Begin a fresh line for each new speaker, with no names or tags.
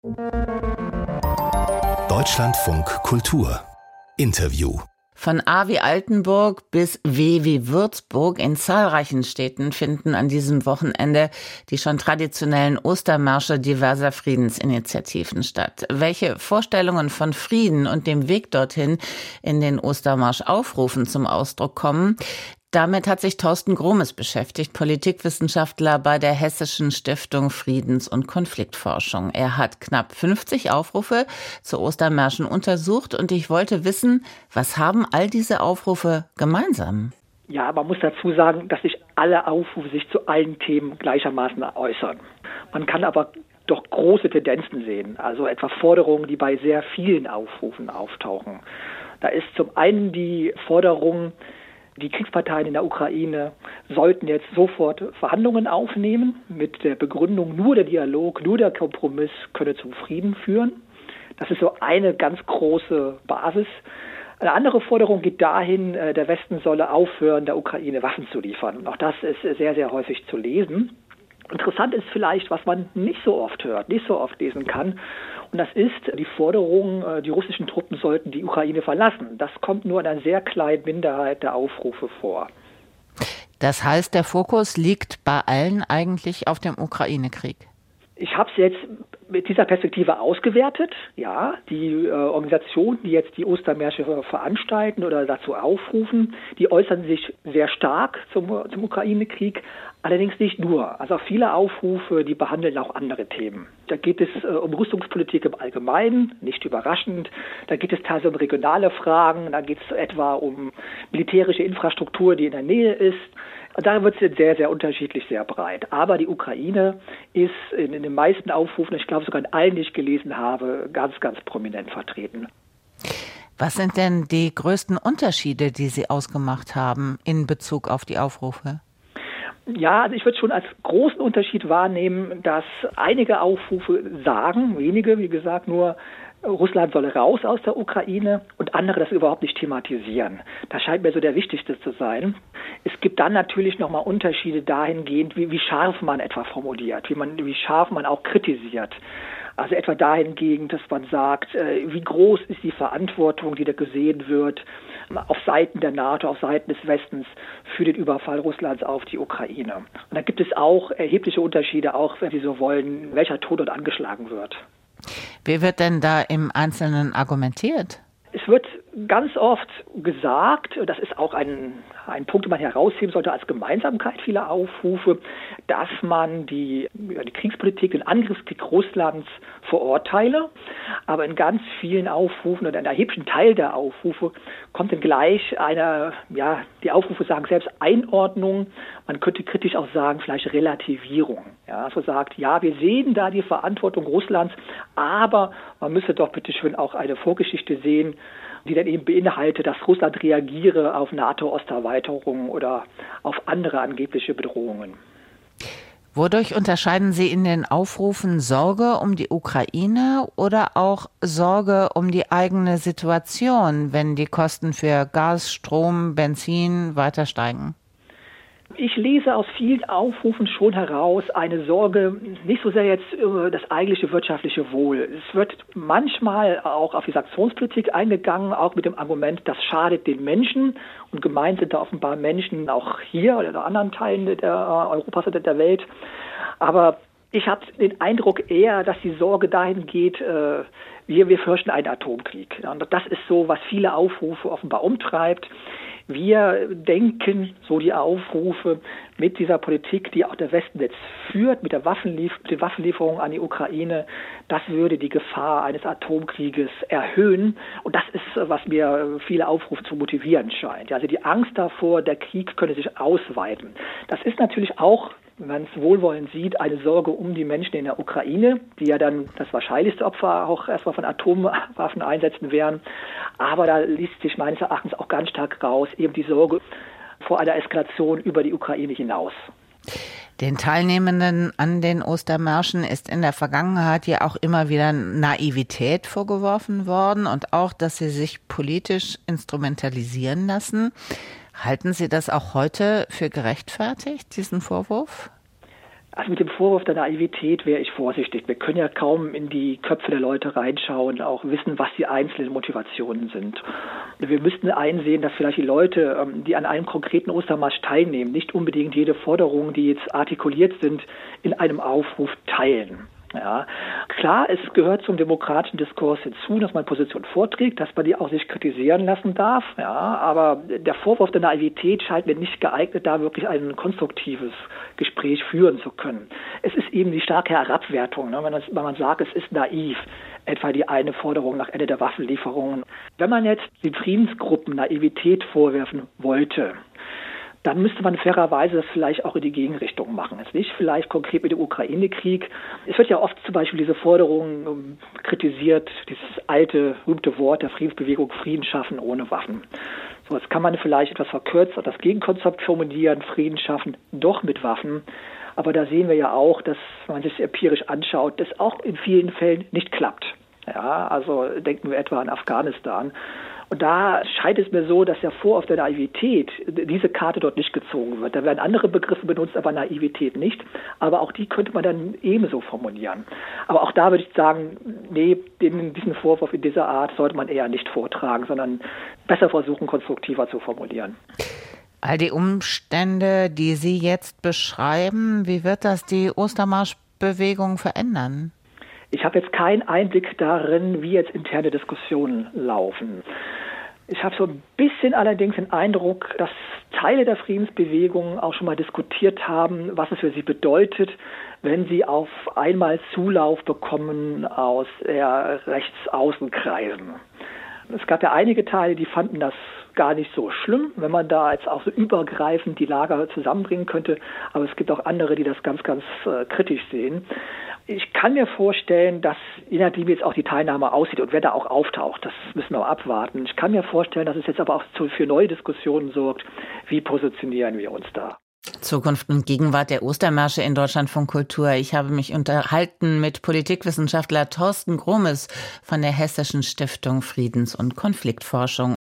Deutschlandfunk Kultur Interview.
Von A wie Altenburg bis W wie Würzburg in zahlreichen Städten finden an diesem Wochenende die schon traditionellen Ostermärsche diverser Friedensinitiativen statt. Welche Vorstellungen von Frieden und dem Weg dorthin in den Ostermarsch-Aufrufen zum Ausdruck kommen, damit hat sich Thorsten Gromes beschäftigt, Politikwissenschaftler bei der Hessischen Stiftung Friedens- und Konfliktforschung. Er hat knapp 50 Aufrufe zu Ostermärschen untersucht und ich wollte wissen, was haben all diese Aufrufe gemeinsam?
Ja, man muss dazu sagen, dass sich alle Aufrufe sich zu allen Themen gleichermaßen äußern. Man kann aber doch große Tendenzen sehen, also etwa Forderungen, die bei sehr vielen Aufrufen auftauchen. Da ist zum einen die Forderung, die Kriegsparteien in der Ukraine sollten jetzt sofort Verhandlungen aufnehmen mit der Begründung, nur der Dialog, nur der Kompromiss könne zum Frieden führen. Das ist so eine ganz große Basis. Eine andere Forderung geht dahin, der Westen solle aufhören, der Ukraine Waffen zu liefern. Und auch das ist sehr, sehr häufig zu lesen. Interessant ist vielleicht, was man nicht so oft hört, nicht so oft lesen kann. Und das ist die Forderung, die russischen Truppen sollten die Ukraine verlassen. Das kommt nur in einer sehr kleinen Minderheit der Aufrufe vor.
Das heißt, der Fokus liegt bei allen eigentlich auf dem Ukraine-Krieg?
Ich habe es jetzt mit dieser Perspektive ausgewertet. Ja, die Organisationen, die jetzt die Ostermärsche veranstalten oder dazu aufrufen, die äußern sich sehr stark zum Ukraine-Krieg. Allerdings nicht nur. Also viele Aufrufe, die behandeln auch andere Themen. Da geht es um Rüstungspolitik im Allgemeinen, nicht überraschend. Da geht es teilweise um regionale Fragen. Da geht es etwa um militärische Infrastruktur, die in der Nähe ist. Da wird es sehr, sehr unterschiedlich, sehr breit. Aber die Ukraine ist in den meisten Aufrufen, ich glaube sogar in allen, die ich gelesen habe, ganz, ganz prominent vertreten.
Was sind denn die größten Unterschiede, die Sie ausgemacht haben in Bezug auf die Aufrufe?
Ja, also ich würde schon als großen Unterschied wahrnehmen, dass einige Aufrufe sagen, wenige, wie gesagt, nur Russland solle raus aus der Ukraine und andere das überhaupt nicht thematisieren. Das scheint mir so der wichtigste zu sein. Es gibt dann natürlich nochmal Unterschiede dahingehend, wie scharf man etwa formuliert, wie scharf man auch kritisiert. Also etwa dahingehend, dass man sagt, wie groß ist die Verantwortung, die da gesehen wird, auf Seiten der NATO, auf Seiten des Westens für den Überfall Russlands auf die Ukraine. Und da gibt es auch erhebliche Unterschiede, auch wenn Sie so wollen, welcher Ton dort angeschlagen wird.
Wie wird denn da im Einzelnen argumentiert?
Es wird ganz oft gesagt, das ist auch ein Punkt, den man herausheben sollte als Gemeinsamkeit vieler Aufrufe, dass man die Kriegspolitik, den Angriffskrieg Russlands verurteile. Aber in ganz vielen Aufrufen oder in einem erheblichen Teil der Aufrufe kommt dann gleich die Aufrufe sagen selbst Einordnung, man könnte kritisch auch sagen, vielleicht Relativierung. Ja, so sagt, ja, wir sehen da die Verantwortung Russlands, aber man müsse doch bitte schön auch eine Vorgeschichte sehen, die dann eben beinhaltet, dass Russland reagiere auf NATO-Osterweiterung oder auf andere angebliche Bedrohungen.
Wodurch unterscheiden Sie in den Aufrufen Sorge um die Ukraine oder auch Sorge um die eigene Situation, wenn die Kosten für Gas, Strom, Benzin weiter steigen?
Ich lese aus vielen Aufrufen schon heraus eine Sorge, nicht so sehr jetzt über das eigentliche wirtschaftliche Wohl. Es wird manchmal auch auf die Sanktionspolitik eingegangen, auch mit dem Argument, das schadet den Menschen. Und gemeint sind da offenbar Menschen auch hier oder in anderen Teilen Europas oder der Welt. Aber ich habe den Eindruck eher, dass die Sorge dahin geht, wir fürchten einen Atomkrieg. Und das ist so, was viele Aufrufe offenbar umtreibt. Wir denken, so die Aufrufe, mit dieser Politik, die auch der Westen jetzt führt, mit den Waffenlieferungen an die Ukraine, das würde die Gefahr eines Atomkrieges erhöhen. Und das ist, was mir viele Aufrufe zu motivieren scheint. Also die Angst davor, der Krieg könne sich ausweiten. Das ist natürlich auch, wenn man es wohlwollend sieht, eine Sorge um die Menschen in der Ukraine, die ja dann das wahrscheinlichste Opfer auch erstmal von Atomwaffen einsetzen werden. Aber da liest sich meines Erachtens auch ganz stark raus, eben die Sorge vor einer Eskalation über die Ukraine hinaus.
Den Teilnehmenden an den Ostermärschen ist in der Vergangenheit ja auch immer wieder Naivität vorgeworfen worden und auch, dass sie sich politisch instrumentalisieren lassen. Halten Sie das auch heute für gerechtfertigt, diesen Vorwurf?
Also mit dem Vorwurf der Naivität wäre ich vorsichtig. Wir können ja kaum in die Köpfe der Leute reinschauen, auch wissen, was die einzelnen Motivationen sind. Wir müssten einsehen, dass vielleicht die Leute, die an einem konkreten Ostermarsch teilnehmen, nicht unbedingt jede Forderung, die jetzt artikuliert sind, in einem Aufruf teilen. Ja, klar, es gehört zum demokratischen Diskurs hinzu, dass man Position vorträgt, dass man die auch sich kritisieren lassen darf. Ja, aber der Vorwurf der Naivität scheint mir nicht geeignet, da wirklich ein konstruktives Gespräch führen zu können. Es ist eben die starke Herabwertung, ne, wenn man sagt, es ist naiv, etwa die eine Forderung nach Ende der Waffenlieferungen. Wenn man jetzt den Friedensgruppen Naivität vorwerfen wollte, dann müsste man fairerweise das vielleicht auch in die Gegenrichtung machen. Jetzt nicht vielleicht konkret mit dem Ukraine-Krieg. Es wird ja oft zum Beispiel diese Forderung kritisiert, dieses alte, berühmte Wort der Friedensbewegung, Frieden schaffen ohne Waffen. So, jetzt kann man vielleicht etwas verkürzt das Gegenkonzept formulieren, Frieden schaffen doch mit Waffen. Aber da sehen wir ja auch, dass, wenn man sich das empirisch anschaut, das auch in vielen Fällen nicht klappt. Ja, also denken wir etwa an Afghanistan. Und da scheint es mir so, dass der Vorwurf der Naivität, diese Karte dort nicht gezogen wird. Da werden andere Begriffe benutzt, aber Naivität nicht. Aber auch die könnte man dann ebenso formulieren. Aber auch da würde ich sagen, nee, diesen Vorwurf in dieser Art sollte man eher nicht vortragen, sondern besser versuchen, konstruktiver zu formulieren.
All die Umstände, die Sie jetzt beschreiben, wie wird das die Ostermarschbewegung verändern?
Ich habe jetzt keinen Einblick darin, wie jetzt interne Diskussionen laufen. Ich habe so ein bisschen allerdings den Eindruck, dass Teile der Friedensbewegung auch schon mal diskutiert haben, was es für sie bedeutet, wenn sie auf einmal Zulauf bekommen aus eher Rechtsaußenkreisen. Es gab ja einige Teile, die fanden das gar nicht so schlimm, wenn man da jetzt auch so übergreifend die Lager zusammenbringen könnte. Aber es gibt auch andere, die das ganz, ganz kritisch sehen. Ich kann mir vorstellen, dass, je nachdem wie jetzt auch die Teilnahme aussieht und wer da auch auftaucht, das müssen wir abwarten. Ich kann mir vorstellen, dass es jetzt aber auch für neue Diskussionen sorgt. Wie positionieren wir uns da?
Zukunft und Gegenwart der Ostermärsche in Deutschlandfunk Kultur. Ich habe mich unterhalten mit Politikwissenschaftler Thorsten Gromes von der Hessischen Stiftung Friedens- und Konfliktforschung.